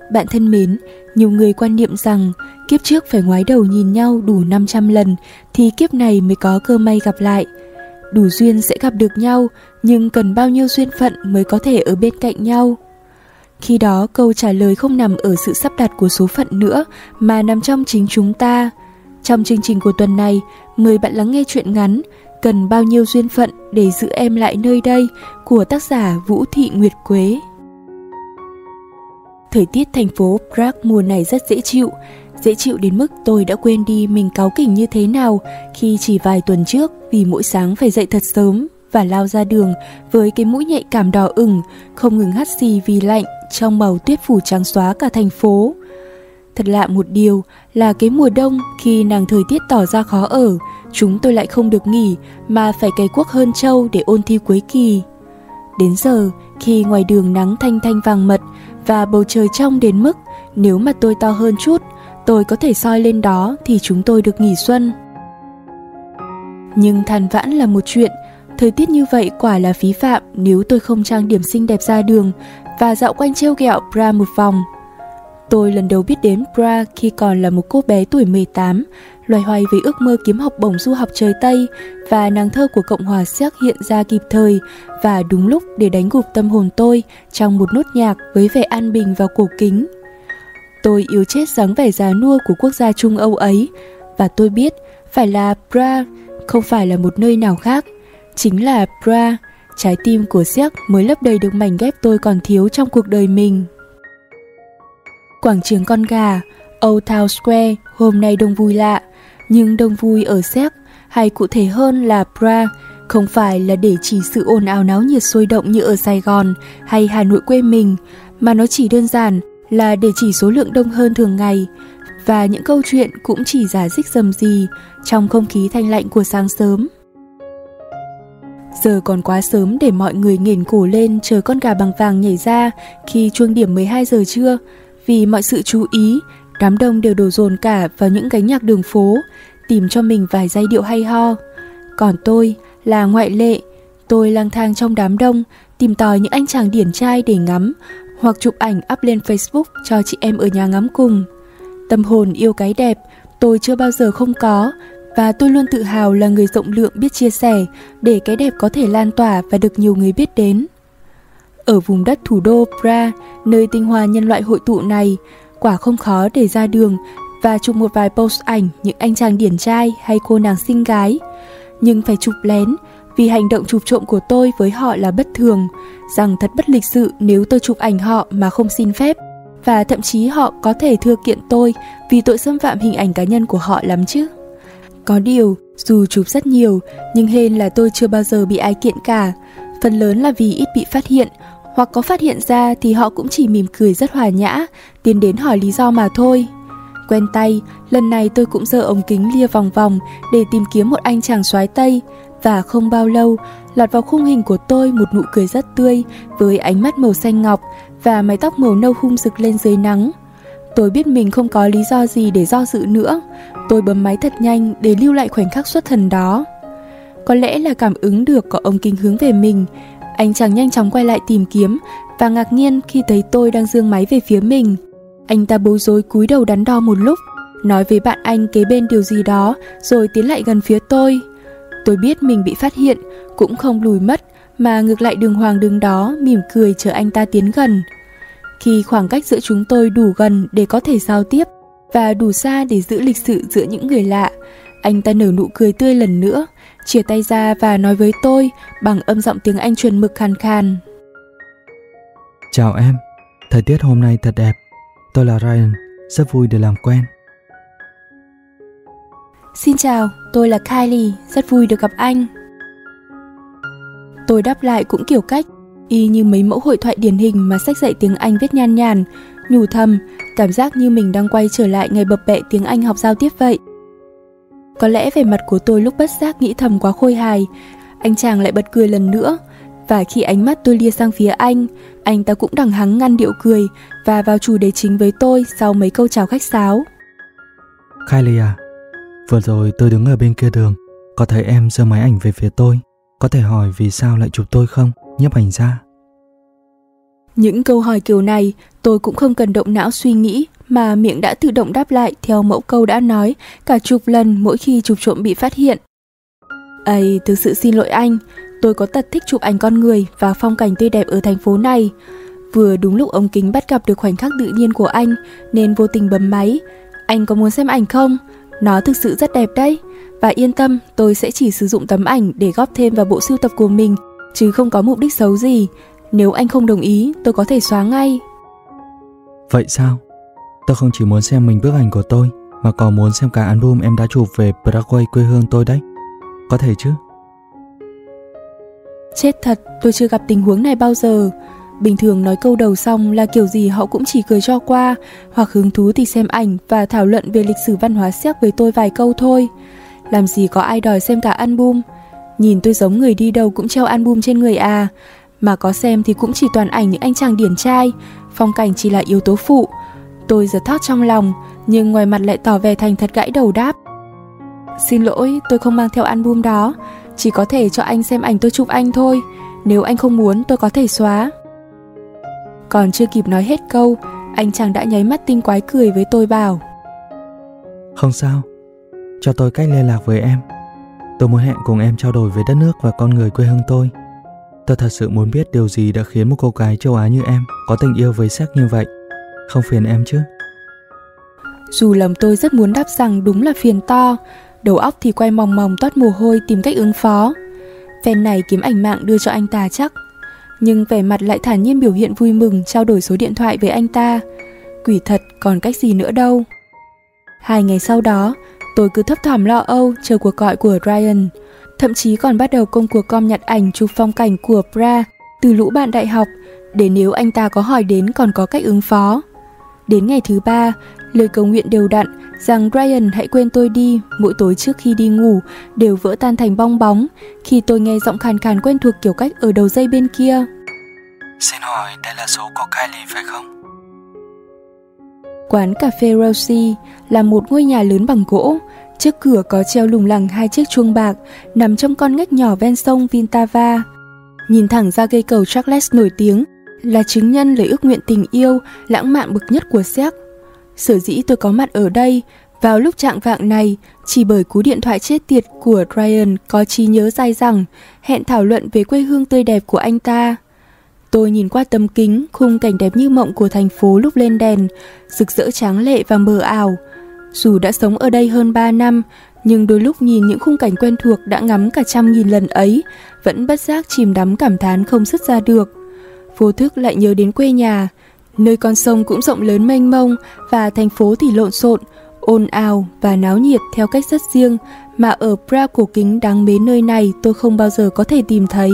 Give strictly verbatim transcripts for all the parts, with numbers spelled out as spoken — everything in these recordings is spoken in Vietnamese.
Bạn thân mến, nhiều người quan niệm rằng kiếp trước phải ngoái đầu nhìn nhau đủ năm trăm lần thì kiếp này mới có cơ may gặp lại. Đủ duyên sẽ gặp được nhau, nhưng cần bao nhiêu duyên phận mới có thể ở bên cạnh nhau? Khi đó câu trả lời không nằm ở sự sắp đặt của số phận nữa, mà nằm trong chính chúng ta. Trong chương trình của tuần này, mời bạn lắng nghe truyện ngắn Cần bao nhiêu duyên phận để giữ em lại nơi đây của tác giả Vũ Thị Nguyệt Quế. Thời tiết thành phố Prague mùa này rất dễ chịu, dễ chịu đến mức tôi đã quên đi mình cáu kỉnh như thế nào khi chỉ vài tuần trước vì mỗi sáng phải dậy thật sớm và lao ra đường với cái mũi nhạy cảm đỏ ửng, không ngừng hắt xì vì lạnh trong màu tuyết phủ trắng xóa cả thành phố. Thật lạ một điều là cái mùa đông khi nàng thời tiết tỏ ra khó ở, chúng tôi lại không được nghỉ mà phải cày cuốc hơn trâu để ôn thi cuối kỳ. Đến giờ, khi ngoài đường nắng thanh thanh vàng mật và bầu trời trong đến mức nếu mà tôi to hơn chút, tôi có thể soi lên đó thì chúng tôi được nghỉ xuân. Nhưng than vãn là một chuyện, thời tiết như vậy quả là phí phạm nếu tôi không trang điểm xinh đẹp ra đường và dạo quanh trêu ghẹo Prague một vòng. Tôi lần đầu biết đến Prague khi còn là một cô bé tuổi mười tám, loay hoay với ước mơ kiếm học bổng du học trời Tây, và nàng thơ của Cộng hòa Séc hiện ra kịp thời và đúng lúc để đánh gục tâm hồn tôi trong một nốt nhạc với vẻ an bình và cổ kính. Tôi yêu chết dáng vẻ già nua của quốc gia Trung Âu ấy, và tôi biết phải là Prague, không phải là một nơi nào khác. Chính là Prague, trái tim của Séc mới lấp đầy được mảnh ghép tôi còn thiếu trong cuộc đời mình. Quảng trường con gà, Old Town Square hôm nay đông vui lạ, nhưng đông vui ở Séc, hay cụ thể hơn là Prague, không phải là để chỉ sự ồn ào náo nhiệt sôi động như ở Sài Gòn hay Hà Nội quê mình, mà nó chỉ đơn giản là để chỉ số lượng đông hơn thường ngày, và những câu chuyện cũng chỉ rả rích rầm rì trong không khí thanh lạnh của sáng sớm. Giờ còn quá sớm để mọi người nghển cổ lên chờ con gà bằng vàng nhảy ra khi chuông điểm mười hai giờ trưa, vì mọi sự chú ý, đám đông đều đổ dồn cả vào những gánh nhạc đường phố, tìm cho mình vài giai điệu hay ho. Còn tôi là ngoại lệ, tôi lang thang trong đám đông, tìm tòi những anh chàng điển trai để ngắm, hoặc chụp ảnh up lên Facebook cho chị em ở nhà ngắm cùng. Tâm hồn yêu cái đẹp, tôi chưa bao giờ không có, và tôi luôn tự hào là người rộng lượng biết chia sẻ để cái đẹp có thể lan tỏa và được nhiều người biết đến. Ở vùng đất thủ đô Prague, nơi tinh hoa nhân loại hội tụ này, quả không khó để ra đường và chụp một vài post ảnh những anh chàng điển trai hay cô nàng xinh gái. Nhưng phải chụp lén, vì hành động chụp trộm của tôi với họ là bất thường, rằng thật bất lịch sự nếu tôi chụp ảnh họ mà không xin phép, và thậm chí họ có thể thưa kiện tôi vì tội xâm phạm hình ảnh cá nhân của họ lắm chứ. Có điều, dù chụp rất nhiều, nhưng hên là tôi chưa bao giờ bị ai kiện cả, phần lớn là vì ít bị phát hiện, hoặc có phát hiện ra thì họ cũng chỉ mỉm cười rất hòa nhã, tiến đến hỏi lý do mà thôi. Quen tay, lần này tôi cũng giơ ống kính lia vòng vòng để tìm kiếm một anh chàng soái Tây, và không bao lâu, lọt vào khung hình của tôi một nụ cười rất tươi với ánh mắt màu xanh ngọc và mái tóc màu nâu hum rực lên dưới nắng. Tôi biết mình không có lý do gì để do dự nữa. Tôi bấm máy thật nhanh để lưu lại khoảnh khắc xuất thần đó. Có lẽ là cảm ứng được có ống kính hướng về mình, anh chàng nhanh chóng quay lại tìm kiếm và ngạc nhiên khi thấy tôi đang giương máy về phía mình. Anh ta bối rối cúi đầu đắn đo một lúc, nói với bạn anh kế bên điều gì đó rồi tiến lại gần phía tôi. Tôi biết mình bị phát hiện, cũng không lùi mất mà ngược lại đường hoàng đứng đó mỉm cười chờ anh ta tiến gần. Khi khoảng cách giữa chúng tôi đủ gần để có thể giao tiếp và đủ xa để giữ lịch sự giữa những người lạ, anh ta nở nụ cười tươi lần nữa, chìa tay ra và nói với tôi bằng âm giọng tiếng Anh chuẩn mực khàn khàn. Chào em, thời tiết hôm nay thật đẹp. Tôi là Ryan, rất vui được làm quen. Xin chào, tôi là Kylie, rất vui được gặp anh. Tôi đáp lại cũng kiểu cách, y như mấy mẫu hội thoại điển hình mà sách dạy tiếng Anh viết nhan nhản, nhủ thầm, cảm giác như mình đang quay trở lại ngày bập bẹ tiếng Anh học giao tiếp vậy. Có lẽ vẻ mặt của tôi lúc bất giác nghĩ thầm quá khôi hài, anh chàng lại bật cười lần nữa, và khi ánh mắt tôi lia sang phía anh, anh ta cũng đằng hắng ngăn điệu cười và vào chủ đề chính với tôi sau mấy câu chào khách sáo. Kylie à, vừa rồi tôi đứng ở bên kia đường, có thấy em giơ máy ảnh về phía tôi, có thể hỏi vì sao lại chụp tôi không, nhiếp ảnh gia? Những câu hỏi kiểu này tôi cũng không cần động não suy nghĩ, mà miệng đã tự động đáp lại theo mẫu câu đã nói cả chục lần mỗi khi chụp trộm bị phát hiện. Ây, thực sự xin lỗi anh, tôi có tật thích chụp ảnh con người và phong cảnh tươi đẹp ở thành phố này. Vừa đúng lúc ống kính bắt gặp được khoảnh khắc tự nhiên của anh nên vô tình bấm máy. Anh có muốn xem ảnh không? Nó thực sự rất đẹp đấy. Và yên tâm, tôi sẽ chỉ sử dụng tấm ảnh để góp thêm vào bộ sưu tập của mình, chứ không có mục đích xấu gì. Nếu anh không đồng ý, tôi có thể xóa ngay. Vậy sao? Tôi không chỉ muốn xem mình bức ảnh của tôi, mà còn muốn xem cả album em đã chụp về Paraguay quê hương tôi đấy. Có thể chứ? Chết thật, tôi chưa gặp tình huống này bao giờ. Bình thường nói câu đầu xong là kiểu gì họ cũng chỉ cười cho qua, hoặc hứng thú thì xem ảnh và thảo luận về lịch sử văn hóa Séc với tôi vài câu thôi. Làm gì có ai đòi xem cả album. Nhìn tôi giống người đi đâu cũng treo album trên người à. Mà có xem thì cũng chỉ toàn ảnh những anh chàng điển trai, phong cảnh chỉ là yếu tố phụ. Tôi giật thót trong lòng, nhưng ngoài mặt lại tỏ vẻ thành thật gãi đầu đáp: Xin lỗi, tôi không mang theo album đó. Chỉ có thể cho anh xem ảnh tôi chụp anh thôi. Nếu anh không muốn, tôi có thể xóa. Còn chưa kịp nói hết câu, anh chàng đã nháy mắt tinh quái cười với tôi bảo: Không sao, cho tôi cách liên lạc với em. Tôi muốn hẹn cùng em trao đổi về đất nước và con người quê hương tôi. Tôi thật sự muốn biết điều gì đã khiến một cô gái châu Á như em có tình yêu với Séc như vậy. Không phiền em chứ? Dù lòng tôi rất muốn đáp rằng đúng là phiền to, đầu óc thì quay mòng mòng toát mồ hôi tìm cách ứng phó. Phen này kiếm ảnh mạng đưa cho anh ta chắc. Nhưng vẻ mặt lại thản nhiên biểu hiện vui mừng trao đổi số điện thoại với anh ta. Quỷ thật, còn cách gì nữa đâu. Hai ngày sau đó, tôi cứ thấp thỏm lo âu chờ cuộc gọi của Ryan. Thậm chí còn bắt đầu công cuộc gom nhặt ảnh chụp phong cảnh của Prague từ lũ bạn đại học, để nếu anh ta có hỏi đến còn có cách ứng phó. Đến ngày thứ ba, lời cầu nguyện đều đặn rằng Ryan hãy quên tôi đi mỗi tối trước khi đi ngủ đều vỡ tan thành bong bóng khi tôi nghe giọng khàn khàn quen thuộc kiểu cách ở đầu dây bên kia. Xin hỏi đây là số của Kylie phải không? Quán cà phê Rosie là một ngôi nhà lớn bằng gỗ. Trước cửa có treo lủng lẳng hai chiếc chuông bạc nằm trong con ngách nhỏ ven sông Vintava. Nhìn thẳng ra cây cầu Charles nổi tiếng là chứng nhân lời ước nguyện tình yêu lãng mạn bậc nhất của Séc. Sở dĩ tôi có mặt ở đây vào lúc trạng vạng này chỉ bởi cú điện thoại chết tiệt của Ryan có trí nhớ dai dẳng, hẹn thảo luận về quê hương tươi đẹp của anh ta. Tôi nhìn qua tấm kính khung cảnh đẹp như mộng của thành phố lúc lên đèn, rực rỡ tráng lệ và mờ ảo. Dù đã sống ở đây hơn ba năm, nhưng đôi lúc nhìn những khung cảnh quen thuộc đã ngắm cả trăm nghìn lần ấy, vẫn bất giác chìm đắm cảm thán không dứt ra được. Vô thức lại nhớ đến quê nhà, nơi con sông cũng rộng lớn mênh mông và thành phố thì lộn xộn, ồn ào và náo nhiệt theo cách rất riêng mà ở Prague cổ kính đáng mến nơi này tôi không bao giờ có thể tìm thấy.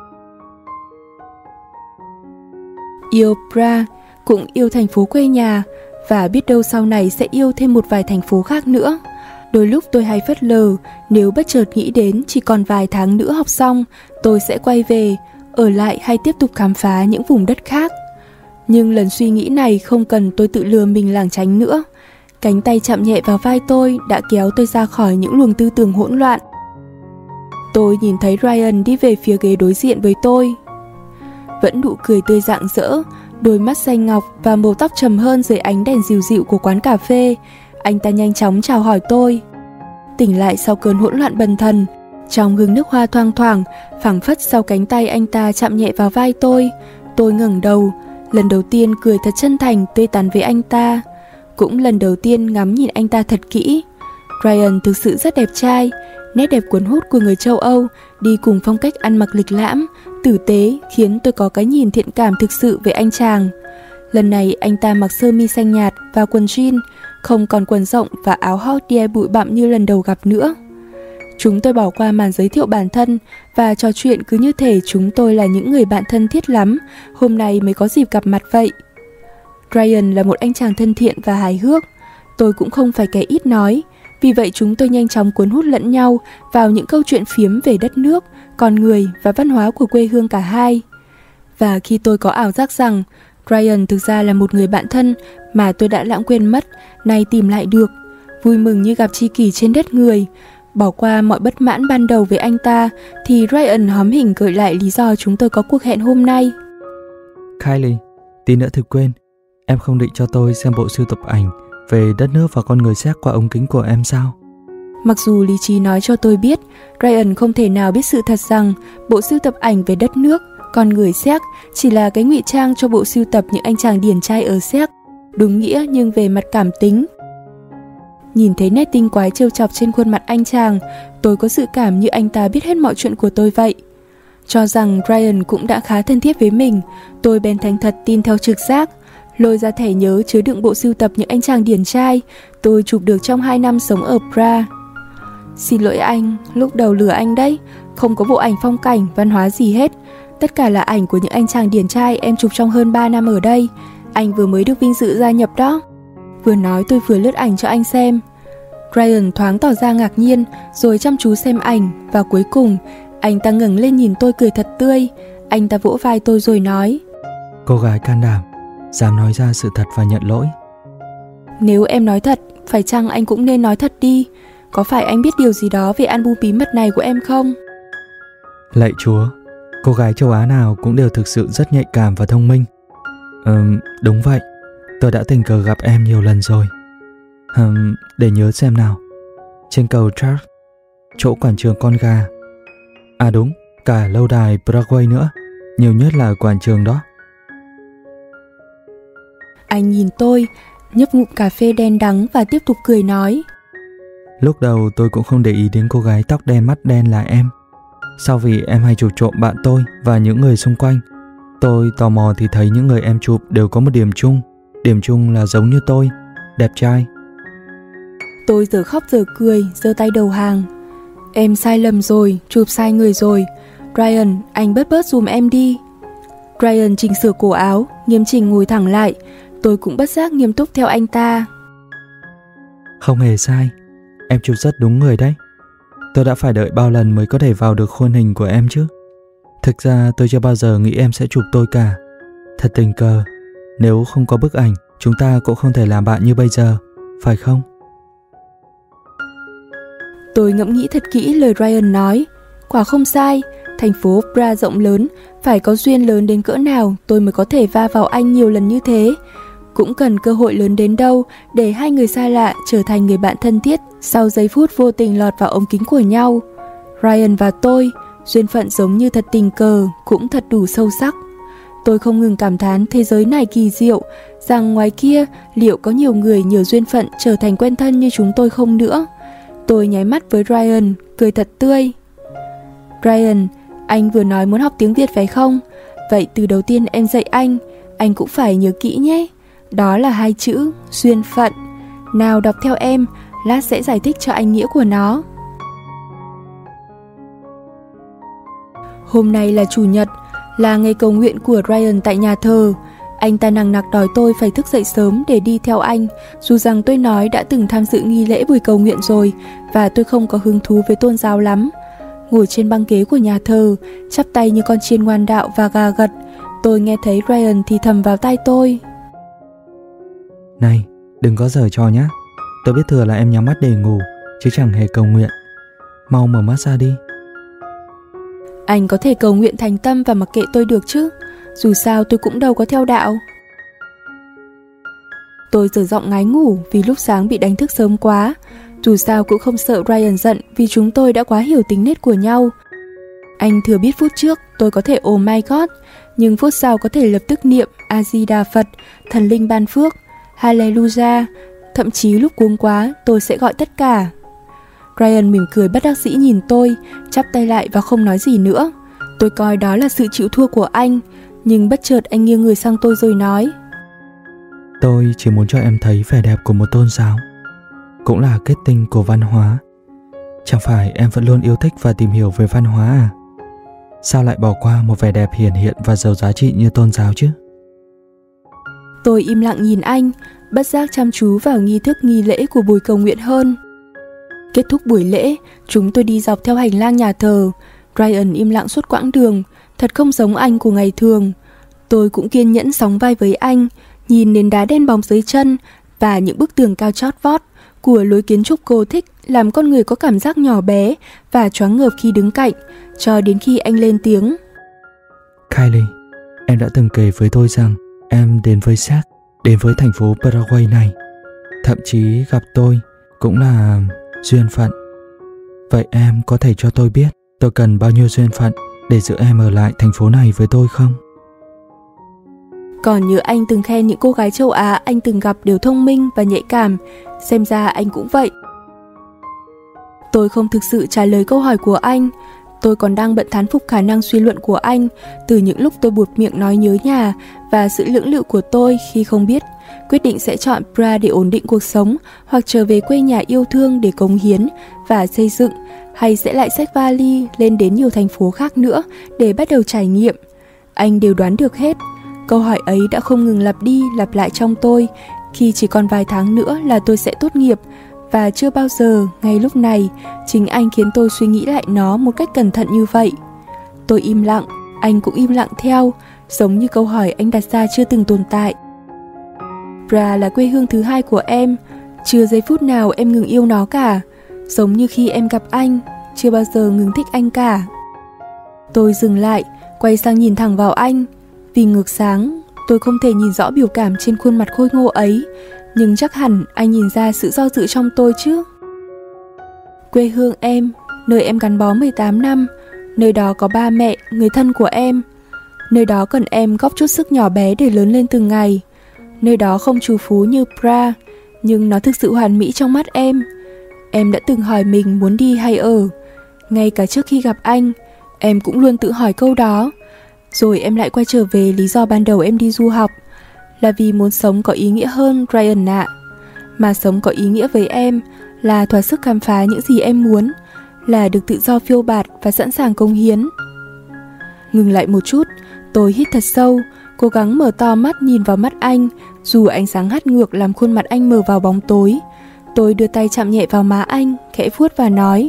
Yêu Prague, cũng yêu thành phố quê nhà, và biết đâu sau này sẽ yêu thêm một vài thành phố khác nữa. Đôi lúc tôi hay phớt lờ, nếu bất chợt nghĩ đến chỉ còn vài tháng nữa học xong, tôi sẽ quay về, ở lại hay tiếp tục khám phá những vùng đất khác. Nhưng lần suy nghĩ này không cần tôi tự lừa mình lảng tránh nữa. Cánh tay chạm nhẹ vào vai tôi đã kéo tôi ra khỏi những luồng tư tưởng hỗn loạn. Tôi nhìn thấy Ryan đi về phía ghế đối diện với tôi. Vẫn nụ cười tươi rạng rỡ, đôi mắt xanh ngọc và màu tóc trầm hơn dưới ánh đèn dịu dịu của quán cà phê. Anh ta nhanh chóng chào hỏi tôi. Tỉnh lại sau cơn hỗn loạn bần thần, trong gương nước hoa thoang thoảng, phảng phất sau cánh tay anh ta chạm nhẹ vào vai tôi. Tôi ngẩng đầu, lần đầu tiên cười thật chân thành tươi tắn với anh ta. Cũng lần đầu tiên ngắm nhìn anh ta thật kỹ. Ryan thực sự rất đẹp trai, nét đẹp cuốn hút của người châu Âu đi cùng phong cách ăn mặc lịch lãm, tử tế khiến tôi có cái nhìn thiện cảm thực sự về anh chàng. Lần này anh ta mặc sơ mi xanh nhạt và quần jean, không còn quần rộng và áo houdier bụi bặm như lần đầu gặp nữa. Chúng tôi bỏ qua màn giới thiệu bản thân và trò chuyện cứ như thể chúng tôi là những người bạn thân thiết lắm, hôm nay mới có dịp gặp mặt vậy. Ryan là một anh chàng thân thiện và hài hước. Tôi cũng không phải kẻ ít nói, vì vậy chúng tôi nhanh chóng cuốn hút lẫn nhau vào những câu chuyện phiếm về đất nước, con người và văn hóa của quê hương cả hai. Và khi tôi có ảo giác rằng Ryan thực ra là một người bạn thân mà tôi đã lãng quên mất, nay tìm lại được, vui mừng như gặp tri kỷ trên đất người, bỏ qua mọi bất mãn ban đầu với anh ta, thì Ryan hóm hỉnh gợi lại lý do chúng tôi có cuộc hẹn hôm nay. Kylie, tí nữa thì quên. Em không định cho tôi xem bộ sưu tập ảnh về đất nước và con người Séc qua ống kính của em sao? Mặc dù lý trí nói cho tôi biết Ryan không thể nào biết sự thật rằng bộ sưu tập ảnh về đất nước, con người Séc chỉ là cái ngụy trang cho bộ sưu tập những anh chàng điển trai ở Séc, đúng nghĩa nhưng về mặt cảm tính. Nhìn thấy nét tinh quái trêu chọc trên khuôn mặt anh chàng, tôi có dự cảm như anh ta biết hết mọi chuyện của tôi vậy. Cho rằng Ryan cũng đã khá thân thiết với mình, tôi bèn thành thật tin theo trực giác, lôi ra thẻ nhớ chứa đựng bộ sưu tập những anh chàng điển trai tôi chụp được trong hai năm sống ở Prague. Xin lỗi anh, lúc đầu lừa anh đấy, không có bộ ảnh phong cảnh, văn hóa gì hết. Tất cả là ảnh của những anh chàng điển trai em chụp trong hơn ba năm ở đây. Anh vừa mới được vinh dự gia nhập đó. Vừa nói tôi vừa lướt ảnh cho anh xem. Ryan thoáng tỏ ra ngạc nhiên, rồi chăm chú xem ảnh, và cuối cùng anh ta ngẩng lên nhìn tôi cười thật tươi. Anh ta vỗ vai tôi rồi nói: Cô gái can đảm, dám nói ra sự thật và nhận lỗi. Nếu em nói thật, phải chăng anh cũng nên nói thật đi? Có phải anh biết điều gì đó về album bí mật này của em không? Lạy Chúa, cô gái châu Á nào cũng đều thực sự rất nhạy cảm và thông minh. Ừm, đúng vậy, tôi đã tình cờ gặp em nhiều lần rồi. Ừm, để nhớ xem nào. Trên cầu Charles, chỗ quảng trường con gà. À đúng, cả lâu đài Broadway nữa, nhiều nhất là quảng trường đó. Anh nhìn tôi, nhấp ngụm cà phê đen đắng và tiếp tục cười nói: Lúc đầu tôi cũng không để ý đến cô gái tóc đen mắt đen là em. Sau vì em hay chụp trộm bạn tôi và những người xung quanh, tôi tò mò thì thấy những người em chụp đều có một điểm chung. Điểm chung là giống như tôi, đẹp trai. Tôi giờ khóc giờ cười, giơ tay đầu hàng. Em sai lầm rồi, chụp sai người rồi. Ryan, anh bớt bớt dùm em đi. Ryan chỉnh sửa cổ áo, nghiêm chỉnh ngồi thẳng lại. Tôi cũng bất giác nghiêm túc theo anh ta. Không hề sai, em chụp rất đúng người đấy. Tôi đã phải đợi bao lần mới có thể vào được khuôn hình của em chứ. Thực ra tôi chưa bao giờ nghĩ em sẽ chụp tôi cả. Thật tình cờ, nếu không có bức ảnh, chúng ta cũng không thể làm bạn như bây giờ, phải không? Tôi ngẫm nghĩ thật kỹ lời Ryan nói. Quả không sai, thành phố Prague rộng lớn, phải có duyên lớn đến cỡ nào tôi mới có thể va vào anh nhiều lần như thế. Cũng cần cơ hội lớn đến đâu để hai người xa lạ trở thành người bạn thân thiết sau giây phút vô tình lọt vào ống kính của nhau. Ryan và tôi, duyên phận giống như thật tình cờ, cũng thật đủ sâu sắc. Tôi không ngừng cảm thán thế giới này kỳ diệu, rằng ngoài kia liệu có nhiều người nhờ duyên phận trở thành quen thân như chúng tôi không nữa. Tôi nháy mắt với Ryan, cười thật tươi. Ryan, anh vừa nói muốn học tiếng Việt phải không? Vậy từ đầu tiên em dạy anh, anh cũng phải nhớ kỹ nhé. Đó là hai chữ duyên phận. Nào đọc theo em, lát sẽ giải thích cho anh nghĩa của nó. Hôm nay là chủ nhật, là ngày cầu nguyện của Ryan tại nhà thờ. Anh ta nằng nặc đòi tôi phải thức dậy sớm để đi theo anh, dù rằng tôi nói đã từng tham dự nghi lễ buổi cầu nguyện rồi và tôi không có hứng thú với tôn giáo lắm. Ngồi trên băng ghế của nhà thờ, chắp tay như con chiên ngoan đạo và gà gật, tôi nghe thấy Ryan thì thầm vào tai tôi: Này, đừng có giở trò nhá. Tôi biết thừa là em nhắm mắt để ngủ, chứ chẳng hề cầu nguyện. Mau mở mắt ra đi. Anh có thể cầu nguyện thành tâm và mặc kệ tôi được chứ, dù sao tôi cũng đâu có theo đạo. Tôi dở giọng ngái ngủ vì lúc sáng bị đánh thức sớm quá. Dù sao cũng không sợ Ryan giận vì chúng tôi đã quá hiểu tính nết của nhau. Anh thừa biết phút trước tôi có thể oh my god, nhưng phút sau có thể lập tức niệm A-di-đà Phật, thần linh ban phước, Hallelujah. Thậm chí lúc cuống quá tôi sẽ gọi tất cả. Ryan mỉm cười bất đắc dĩ nhìn tôi, chắp tay lại và không nói gì nữa. Tôi coi đó là sự chịu thua của anh, nhưng bất chợt anh nghiêng người sang tôi rồi nói: Tôi chỉ muốn cho em thấy vẻ đẹp của một tôn giáo, cũng là kết tinh của văn hóa. Chẳng phải em vẫn luôn yêu thích và tìm hiểu về văn hóa à? Sao lại bỏ qua một vẻ đẹp hiển hiện và giàu giá trị như tôn giáo chứ? Tôi im lặng nhìn anh, bất giác chăm chú vào nghi thức nghi lễ của buổi cầu nguyện hơn. Kết thúc buổi lễ, chúng tôi đi dọc theo hành lang nhà thờ. Ryan im lặng suốt quãng đường, thật không giống anh của ngày thường. Tôi cũng kiên nhẫn sóng vai với anh, nhìn nền đá đen bóng dưới chân và những bức tường cao chót vót của lối kiến trúc Gothic làm con người có cảm giác nhỏ bé và choáng ngợp khi đứng cạnh, cho đến khi anh lên tiếng: Kylie, em đã từng kể với tôi rằng em đến với xác, đến với thành phố Paraguay này. Thậm chí gặp tôi cũng là duyên phận. Vậy em có thể cho tôi biết tôi cần bao nhiêu duyên phận để giữ em ở lại thành phố này với tôi không? Còn như anh từng khen những cô gái châu Á anh từng gặp đều thông minh và nhạy cảm, xem ra anh cũng vậy. Tôi không thực sự trả lời câu hỏi của anh. Tôi còn đang bận thán phục khả năng suy luận của anh từ những lúc tôi buột miệng nói nhớ nhà và sự lưỡng lự của tôi khi không biết quyết định sẽ chọn Prague để ổn định cuộc sống hoặc trở về quê nhà yêu thương để cống hiến và xây dựng, hay sẽ lại xách vali lên đến nhiều thành phố khác nữa để bắt đầu trải nghiệm. Anh đều đoán được hết. Câu hỏi ấy đã không ngừng lặp đi lặp lại trong tôi khi chỉ còn vài tháng nữa là tôi sẽ tốt nghiệp, và chưa bao giờ ngay lúc này chính anh khiến tôi suy nghĩ lại nó một cách cẩn thận như vậy. Tôi im lặng, anh cũng im lặng theo, giống như câu hỏi anh đặt ra chưa từng tồn tại. Prague là quê hương thứ hai của em, chưa giây phút nào em ngừng yêu nó cả. Giống như khi em gặp anh, chưa bao giờ ngừng thích anh cả. Tôi dừng lại, quay sang nhìn thẳng vào anh. Vì ngược sáng, tôi không thể nhìn rõ biểu cảm trên khuôn mặt khôi ngô ấy, nhưng chắc hẳn anh nhìn ra sự do dự trong tôi chứ. Quê hương em, nơi em gắn bó mười tám năm, nơi đó có ba mẹ, người thân của em. Nơi đó cần em góp chút sức nhỏ bé để lớn lên từng ngày. Nơi đó không trù phú như Prague, nhưng nó thực sự hoàn mỹ trong mắt em. Em đã từng hỏi mình muốn đi hay ở. Ngay cả trước khi gặp anh, em cũng luôn tự hỏi câu đó. Rồi em lại quay trở về lý do ban đầu em đi du học, là vì muốn sống có ý nghĩa hơn, Ryan ạ. Mà sống có ý nghĩa với em là thỏa sức khám phá những gì em muốn, là được tự do phiêu bạt và sẵn sàng cống hiến. Ngừng lại một chút, tôi hít thật sâu, cố gắng mở to mắt nhìn vào mắt anh, dù ánh sáng hắt ngược làm khuôn mặt anh mờ vào bóng tối. Tôi đưa tay chạm nhẹ vào má anh, khẽ vuốt và nói: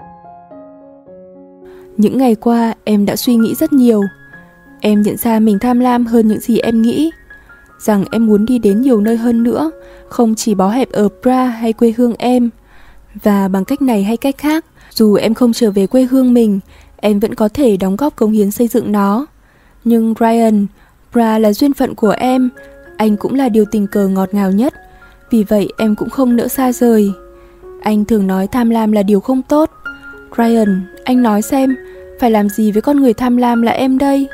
những ngày qua em đã suy nghĩ rất nhiều. Em nhận ra mình tham lam hơn những gì em nghĩ, rằng em muốn đi đến nhiều nơi hơn nữa, không chỉ bó hẹp ở Prague hay quê hương em. Và bằng cách này hay cách khác, dù em không trở về quê hương mình, em vẫn có thể đóng góp cống hiến xây dựng nó. Nhưng Ryan, Prague là duyên phận của em, anh cũng là điều tình cờ ngọt ngào nhất, vì vậy em cũng không nỡ xa rời. Anh thường nói tham lam là điều không tốt. Ryan, anh nói xem, phải làm gì với con người tham lam là em đây?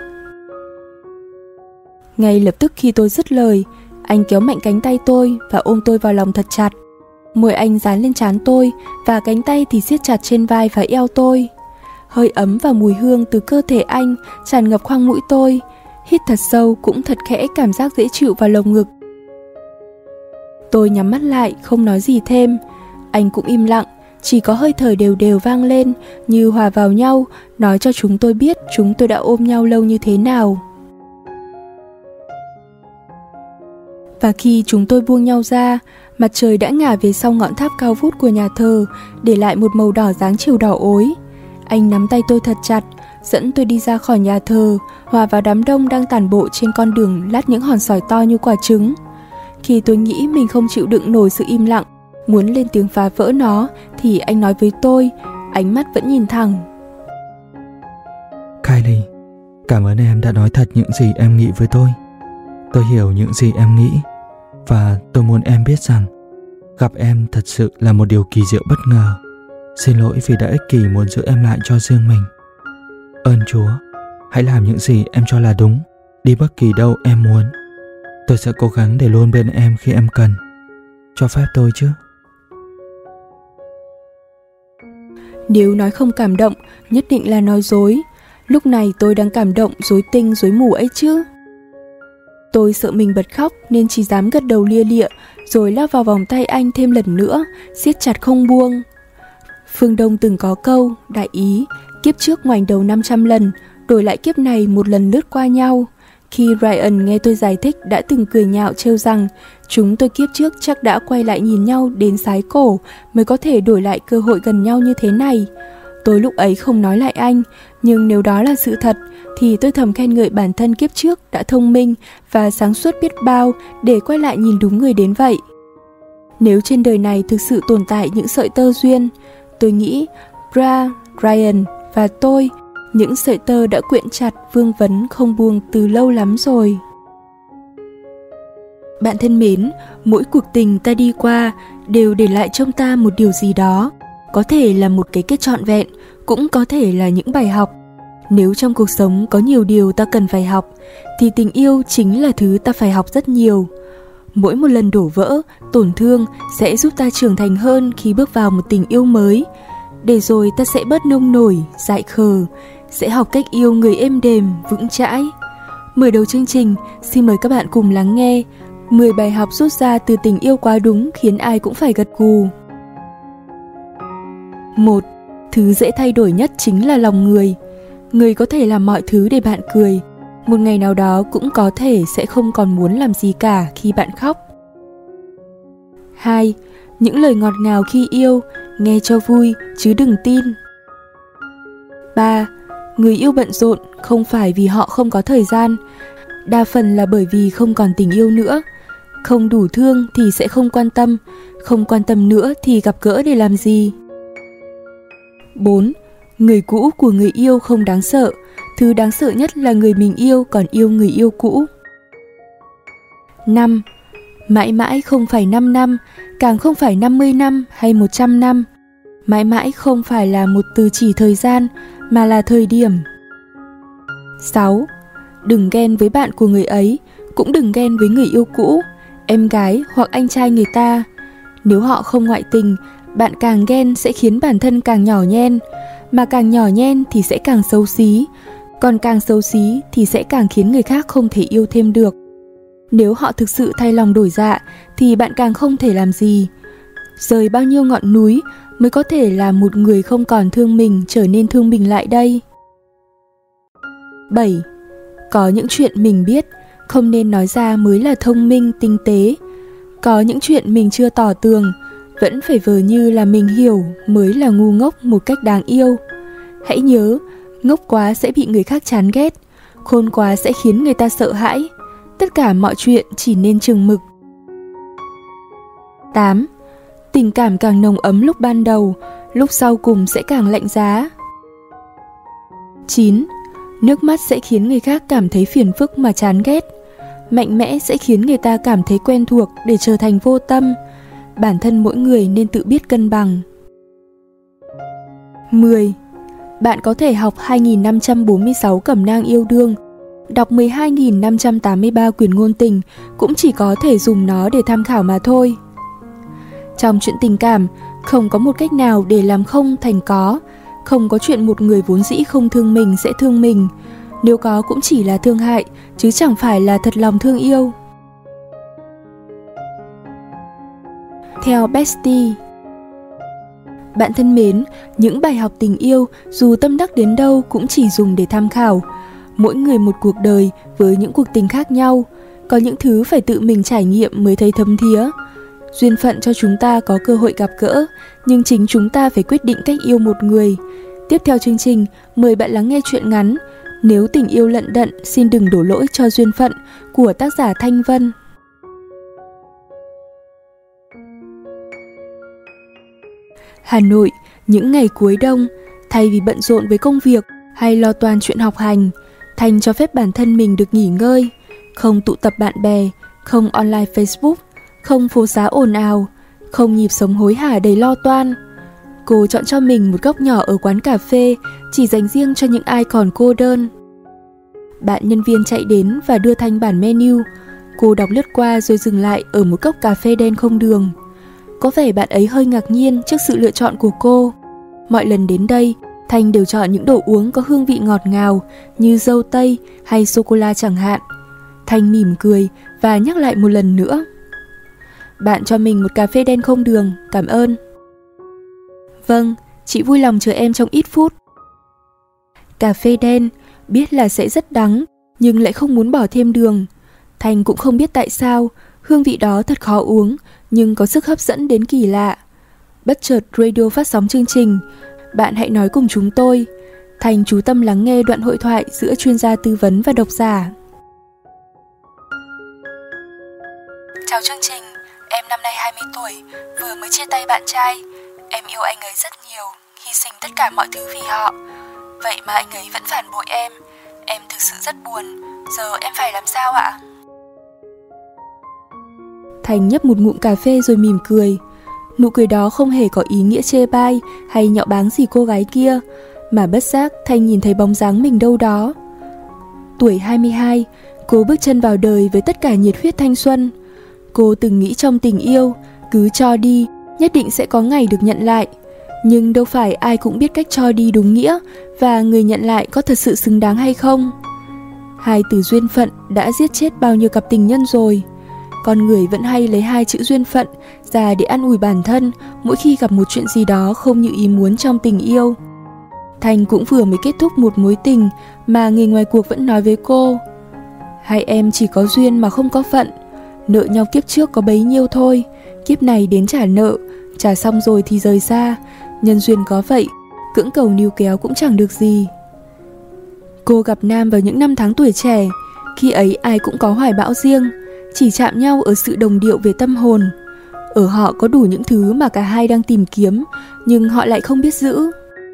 Ngay lập tức khi tôi dứt lời, anh kéo mạnh cánh tay tôi và ôm tôi vào lòng thật chặt. Môi anh dán lên trán tôi và cánh tay thì siết chặt trên vai và eo tôi. Hơi ấm và mùi hương từ cơ thể anh tràn ngập khoang mũi tôi. Hít thật sâu cũng thật khẽ cảm giác dễ chịu vào lồng ngực. Tôi nhắm mắt lại không nói gì thêm. Anh cũng im lặng, chỉ có hơi thở đều đều vang lên như hòa vào nhau, nói cho chúng tôi biết chúng tôi đã ôm nhau lâu như thế nào. Và khi chúng tôi buông nhau ra, mặt trời đã ngả về sau ngọn tháp cao vút của nhà thờ, để lại một màu đỏ dáng chiều đỏ ối. Anh nắm tay tôi thật chặt, dẫn tôi đi ra khỏi nhà thờ, hòa vào đám đông đang tản bộ trên con đường lát những hòn sỏi to như quả trứng. Khi tôi nghĩ mình không chịu đựng nổi sự im lặng, muốn lên tiếng phá vỡ nó, thì anh nói với tôi, ánh mắt vẫn nhìn thẳng: Kylie, cảm ơn em đã nói thật những gì em nghĩ với tôi. Tôi hiểu những gì em nghĩ, và tôi muốn em biết rằng gặp em thật sự là một điều kỳ diệu bất ngờ. Xin lỗi vì đã ích kỷ muốn giữ em lại cho riêng mình. Ơn Chúa, hãy làm những gì em cho là đúng, đi bất kỳ đâu em muốn. Tôi sẽ cố gắng để luôn bên em khi em cần. Cho phép tôi chứ? Nếu nói không cảm động, nhất định là nói dối. Lúc này tôi đang cảm động rối tinh rối mù ấy chứ. Tôi sợ mình bật khóc nên chỉ dám gật đầu lia lịa, rồi lao vào vòng tay anh thêm lần nữa, siết chặt không buông. Phương Đông từng có câu, đại ý, kiếp trước ngoảnh đầu năm trăm lần, đổi lại kiếp này một lần lướt qua nhau. Khi Ryan nghe tôi giải thích đã từng cười nhạo trêu rằng chúng tôi kiếp trước chắc đã quay lại nhìn nhau đến sái cổ mới có thể đổi lại cơ hội gần nhau như thế này. Tôi lúc ấy không nói lại anh, nhưng nếu đó là sự thật thì tôi thầm khen ngợi bản thân kiếp trước đã thông minh và sáng suốt biết bao để quay lại nhìn đúng người đến vậy. Nếu trên đời này thực sự tồn tại những sợi tơ duyên, tôi nghĩ Bra, Ryan và tôi, những sợi tơ đã quyện chặt vương vấn không buông từ lâu lắm rồi. Bạn thân mến, mỗi cuộc tình ta đi qua đều để lại trong ta một điều gì đó. Có thể là một cái kết trọn vẹn, cũng có thể là những bài học. Nếu trong cuộc sống có nhiều điều ta cần phải học, thì tình yêu chính là thứ ta phải học rất nhiều. Mỗi một lần đổ vỡ, tổn thương sẽ giúp ta trưởng thành hơn khi bước vào một tình yêu mới. Để rồi ta sẽ bớt nông nổi, dại khờ, sẽ học cách yêu người êm đềm, vững chãi. Mở đầu chương trình, xin mời các bạn cùng lắng nghe mười bài học rút ra từ tình yêu quá đúng khiến ai cũng phải gật gù. một. Thứ dễ thay đổi nhất chính là lòng người. Người có thể làm mọi thứ để bạn cười. Một ngày nào đó cũng có thể sẽ không còn muốn làm gì cả khi bạn khóc. hai. Những lời ngọt ngào khi yêu, nghe cho vui chứ đừng tin. ba. Người yêu bận rộn không phải vì họ không có thời gian, đa phần là bởi vì không còn tình yêu nữa. Không đủ thương thì sẽ không quan tâm, không quan tâm nữa thì gặp gỡ để làm gì. bốn. Người cũ của người yêu không đáng sợ, thứ đáng sợ nhất là người mình yêu còn yêu người yêu cũ. năm. Mãi mãi không phải năm năm, càng không phải năm mươi năm hay một trăm năm. Mãi mãi không phải là một từ chỉ thời gian, mà là thời điểm. sáu. Đừng ghen với bạn của người ấy, cũng đừng ghen với người yêu cũ, em gái hoặc anh trai người ta. Nếu họ không ngoại tình, bạn càng ghen sẽ khiến bản thân càng nhỏ nhen, mà càng nhỏ nhen thì sẽ càng xấu xí, còn càng xấu xí thì sẽ càng khiến người khác không thể yêu thêm được. Nếu họ thực sự thay lòng đổi dạ thì bạn càng không thể làm gì. Rời bao nhiêu ngọn núi mới có thể làm một người không còn thương mình trở nên thương mình lại đây. bảy. Có những chuyện mình biết, không nên nói ra mới là thông minh, tinh tế. Có những chuyện mình chưa tỏ tường, vẫn phải vờ như là mình hiểu mới là ngu ngốc một cách đáng yêu. Hãy nhớ, ngốc quá sẽ bị người khác chán ghét, khôn quá sẽ khiến người ta sợ hãi. Tất cả mọi chuyện chỉ nên chừng mực. tám. Tình cảm càng nồng ấm lúc ban đầu, lúc sau cùng sẽ càng lạnh giá. chín. Nước mắt sẽ khiến người khác cảm thấy phiền phức mà chán ghét. Mạnh mẽ sẽ khiến người ta cảm thấy quen thuộc để trở thành vô tâm. Bản thân mỗi người nên tự biết cân bằng. mười. Bạn có thể học hai nghìn năm trăm bốn mươi sáu cẩm nang yêu đương, đọc mười hai nghìn năm trăm tám mươi ba quyển ngôn tình, cũng chỉ có thể dùng nó để tham khảo mà thôi. Trong chuyện tình cảm, không có một cách nào để làm không thành có. Không có chuyện một người vốn dĩ không thương mình sẽ thương mình. Nếu có cũng chỉ là thương hại, chứ chẳng phải là thật lòng thương yêu. Theo Bestie. Bạn thân mến, những bài học tình yêu dù tâm đắc đến đâu cũng chỉ dùng để tham khảo. Mỗi người một cuộc đời với những cuộc tình khác nhau. Có những thứ phải tự mình trải nghiệm mới thấy thấm thía. Duyên phận cho chúng ta có cơ hội gặp gỡ, nhưng chính chúng ta phải quyết định cách yêu một người. Tiếp theo chương trình, mời bạn lắng nghe truyện ngắn Nếu tình yêu lận đận xin đừng đổ lỗi cho duyên phận của tác giả Thanh Vân. Hà Nội, những ngày cuối đông, thay vì bận rộn với công việc hay lo toan chuyện học hành, Thanh cho phép bản thân mình được nghỉ ngơi, không tụ tập bạn bè, không online Facebook, không phố xá ồn ào, không nhịp sống hối hả đầy lo toan. Cô chọn cho mình một góc nhỏ ở quán cà phê chỉ dành riêng cho những ai còn cô đơn. Bạn nhân viên chạy đến và đưa Thanh bản menu. Cô đọc lướt qua rồi dừng lại ở một cốc cà phê đen không đường. Có vẻ bạn ấy hơi ngạc nhiên trước sự lựa chọn của cô. Mọi lần đến đây, Thanh đều chọn những đồ uống có hương vị ngọt ngào như dâu tây hay sô-cô-la chẳng hạn. Thanh mỉm cười và nhắc lại một lần nữa. Bạn cho mình một cà phê đen không đường, cảm ơn. Vâng, chị vui lòng chờ em trong ít phút. Cà phê đen, biết là sẽ rất đắng, nhưng lại không muốn bỏ thêm đường. Thanh cũng không biết tại sao, hương vị đó thật khó uống, nhưng có sức hấp dẫn đến kỳ lạ. Bất chợt radio phát sóng chương trình, bạn hãy nói cùng chúng tôi. Thanh chú tâm lắng nghe đoạn hội thoại giữa chuyên gia tư vấn và độc giả. Chào chương trình, em năm nay hai mươi tuổi, vừa mới chia tay bạn trai. Em yêu anh ấy rất nhiều, hy sinh tất cả mọi thứ vì họ. Vậy mà anh ấy vẫn phản bội em. Em thực sự rất buồn, giờ em phải làm sao ạ? Thành nhấp một ngụm cà phê rồi mỉm cười. Nụ cười đó không hề có ý nghĩa chê bai hay nhạo báng gì cô gái kia, mà bất giác Thành nhìn thấy bóng dáng mình đâu đó. Tuổi hai mươi hai, cô bước chân vào đời với tất cả nhiệt huyết thanh xuân. Cô từng nghĩ trong tình yêu, cứ cho đi, nhất định sẽ có ngày được nhận lại. Nhưng đâu phải ai cũng biết cách cho đi đúng nghĩa, và người nhận lại có thật sự xứng đáng hay không. Hai từ duyên phận đã giết chết bao nhiêu cặp tình nhân rồi. Con người vẫn hay lấy hai chữ duyên phận ra để an ủi bản thân mỗi khi gặp một chuyện gì đó không như ý muốn trong tình yêu. Thành cũng vừa mới kết thúc một mối tình mà người ngoài cuộc vẫn nói với cô: hai em chỉ có duyên mà không có phận. Nợ nhau kiếp trước có bấy nhiêu thôi, kiếp này đến trả nợ, trả xong rồi thì rời xa. Nhân duyên có vậy, cưỡng cầu níu kéo cũng chẳng được gì. Cô gặp Nam vào những năm tháng tuổi trẻ, khi ấy ai cũng có hoài bão riêng, chỉ chạm nhau ở sự đồng điệu về tâm hồn. Ở họ có đủ những thứ mà cả hai đang tìm kiếm, nhưng họ lại không biết giữ.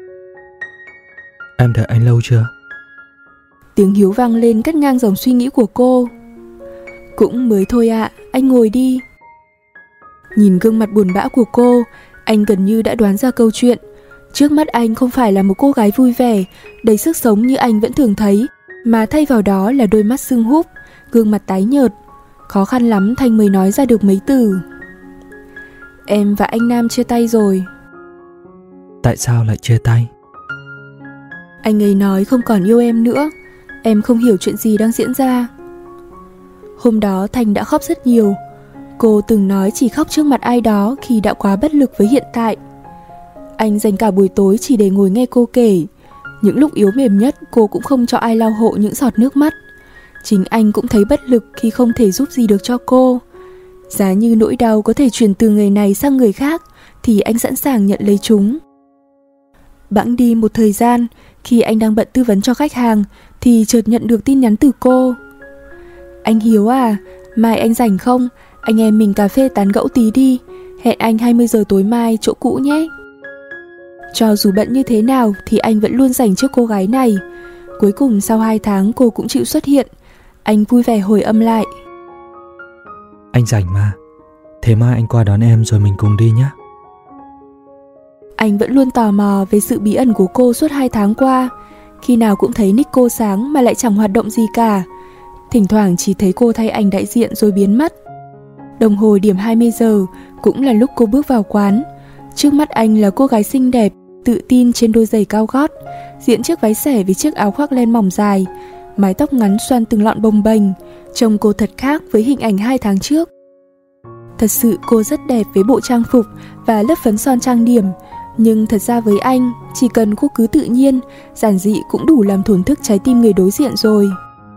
Em đợi anh lâu chưa? Tiếng Hiếu vang lên cắt ngang dòng suy nghĩ của cô. Cũng mới thôi ạ, anh ngồi đi. Nhìn gương mặt buồn bã của cô, anh gần như đã đoán ra câu chuyện. Trước mắt anh không phải là một cô gái vui vẻ, đầy sức sống như anh vẫn thường thấy, mà thay vào đó là đôi mắt sưng húp, gương mặt tái nhợt. Khó khăn lắm Thành mới nói ra được mấy từ: em và anh Nam chia tay rồi. Tại sao lại chia tay? Anh ấy nói không còn yêu em nữa. Em không hiểu chuyện gì đang diễn ra. Hôm đó Thành đã khóc rất nhiều. Cô từng nói chỉ khóc trước mặt ai đó khi đã quá bất lực với hiện tại. Anh dành cả buổi tối chỉ để ngồi nghe cô kể. Những lúc yếu mềm nhất cô cũng không cho ai lau hộ những giọt nước mắt. Chính anh cũng thấy bất lực khi không thể giúp gì được cho cô. Giá như nỗi đau có thể chuyển từ người này sang người khác thì anh sẵn sàng nhận lấy chúng. Bẵng đi một thời gian, khi anh đang bận tư vấn cho khách hàng thì chợt nhận được tin nhắn từ cô: anh Hiếu à, mai anh rảnh không? Anh em mình cà phê tán gẫu tí đi. Hẹn anh hai mươi giờ tối mai chỗ cũ nhé. Cho dù bận như thế nào thì anh vẫn luôn dành trước cô gái này. Cuối cùng sau hai tháng cô cũng chịu xuất hiện. Anh vui vẻ hồi âm lại: anh rảnh mà, thế mai anh qua đón em rồi mình cùng đi nhé. Anh vẫn luôn tò mò về sự bí ẩn của cô suốt hai tháng qua. Khi nào cũng thấy nick cô sáng mà lại chẳng hoạt động gì cả. Thỉnh thoảng chỉ thấy cô thay ảnh đại diện rồi biến mất. Đồng hồ điểm hai mươi giờ cũng là lúc cô bước vào quán. Trước mắt anh là cô gái xinh đẹp, tự tin trên đôi giày cao gót, diện chiếc váy xẻ với chiếc áo khoác len mỏng dài, mái tóc ngắn xoăn từng lọn bồng bềnh. Trông cô thật khác với hình ảnh hai tháng trước. Thật sự cô rất đẹp với bộ trang phục và lớp phấn son trang điểm. Nhưng thật ra với anh, chỉ cần cô cứ tự nhiên, giản dị cũng đủ làm thổn thức trái tim người đối diện rồi.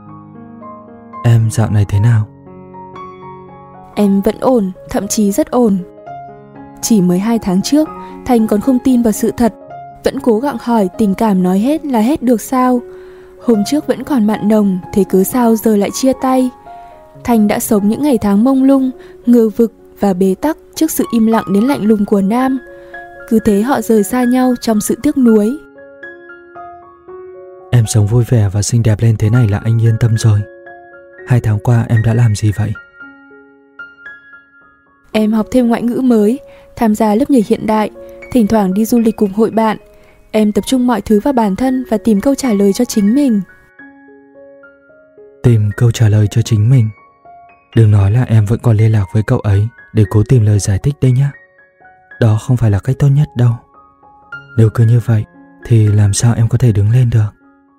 Em dạo này thế nào? Em vẫn ổn, thậm chí rất ổn. Chỉ mới hai tháng trước, Thành còn không tin vào sự thật, vẫn cố gắng hỏi tình cảm nói hết là hết được sao. Hôm trước vẫn còn mặn nồng, thế cứ sao giờ lại chia tay. Thành đã sống những ngày tháng mông lung, ngờ vực và bế tắc trước sự im lặng đến lạnh lùng của Nam. Cứ thế họ rời xa nhau trong sự tiếc nuối. Em sống vui vẻ và xinh đẹp lên thế này là anh yên tâm rồi. Hai tháng qua em đã làm gì vậy? Em học thêm ngoại ngữ mới, tham gia lớp nhảy hiện đại, thỉnh thoảng đi du lịch cùng hội bạn. Em tập trung mọi thứ vào bản thân và tìm câu trả lời cho chính mình. Tìm câu trả lời cho chính mình? Đừng nói là em vẫn còn liên lạc với cậu ấy để cố tìm lời giải thích đây nhé. Đó không phải là cách tốt nhất đâu. Nếu cứ như vậy thì làm sao em có thể đứng lên được?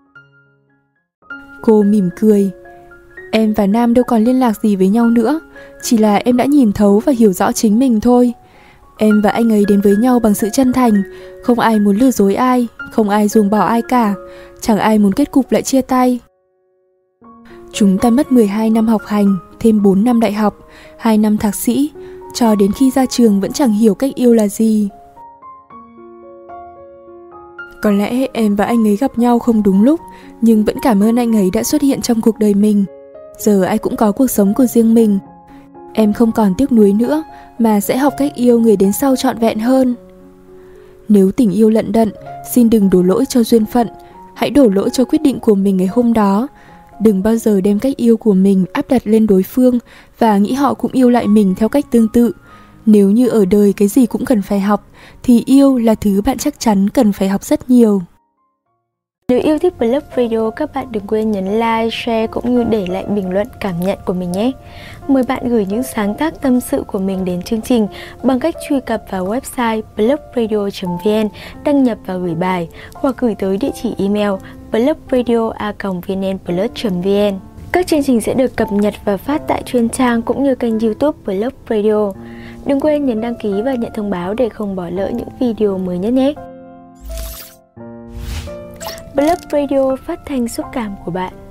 Cô mỉm cười. Em và Nam đâu còn liên lạc gì với nhau nữa. Chỉ là em đã nhìn thấu và hiểu rõ chính mình thôi. Em và anh ấy đến với nhau bằng sự chân thành. Không ai muốn lừa dối ai, không ai ruồng bỏ ai cả. Chẳng ai muốn kết cục lại chia tay. Chúng ta mất mười hai năm học hành, thêm bốn năm đại học, hai năm thạc sĩ, cho đến khi ra trường vẫn chẳng hiểu cách yêu là gì. Có lẽ em và anh ấy gặp nhau không đúng lúc, nhưng vẫn cảm ơn anh ấy đã xuất hiện trong cuộc đời mình. Giờ ai cũng có cuộc sống của riêng mình. Em không còn tiếc nuối nữa, mà sẽ học cách yêu người đến sau trọn vẹn hơn. Nếu tình yêu lận đận, xin đừng đổ lỗi cho duyên phận. Hãy đổ lỗi cho quyết định của mình ngày hôm đó. Đừng bao giờ đem cách yêu của mình áp đặt lên đối phương và nghĩ họ cũng yêu lại mình theo cách tương tự. Nếu như ở đời cái gì cũng cần phải học, thì yêu là thứ bạn chắc chắn cần phải học rất nhiều. Nếu yêu thích Blog Radio, các bạn đừng quên nhấn like, share cũng như để lại bình luận cảm nhận của mình nhé. Mời bạn gửi những sáng tác tâm sự của mình đến chương trình bằng cách truy cập vào website blogradio chấm vn, đăng nhập và gửi bài, hoặc gửi tới địa chỉ email blogradio a còng vnplus chấm vn. Các chương trình sẽ được cập nhật và phát tại chuyên trang cũng như kênh YouTube Blog Radio. Đừng quên nhấn đăng ký và nhận thông báo để không bỏ lỡ những video mới nhất nhé. Blog Radio, phát thanh xúc cảm của bạn.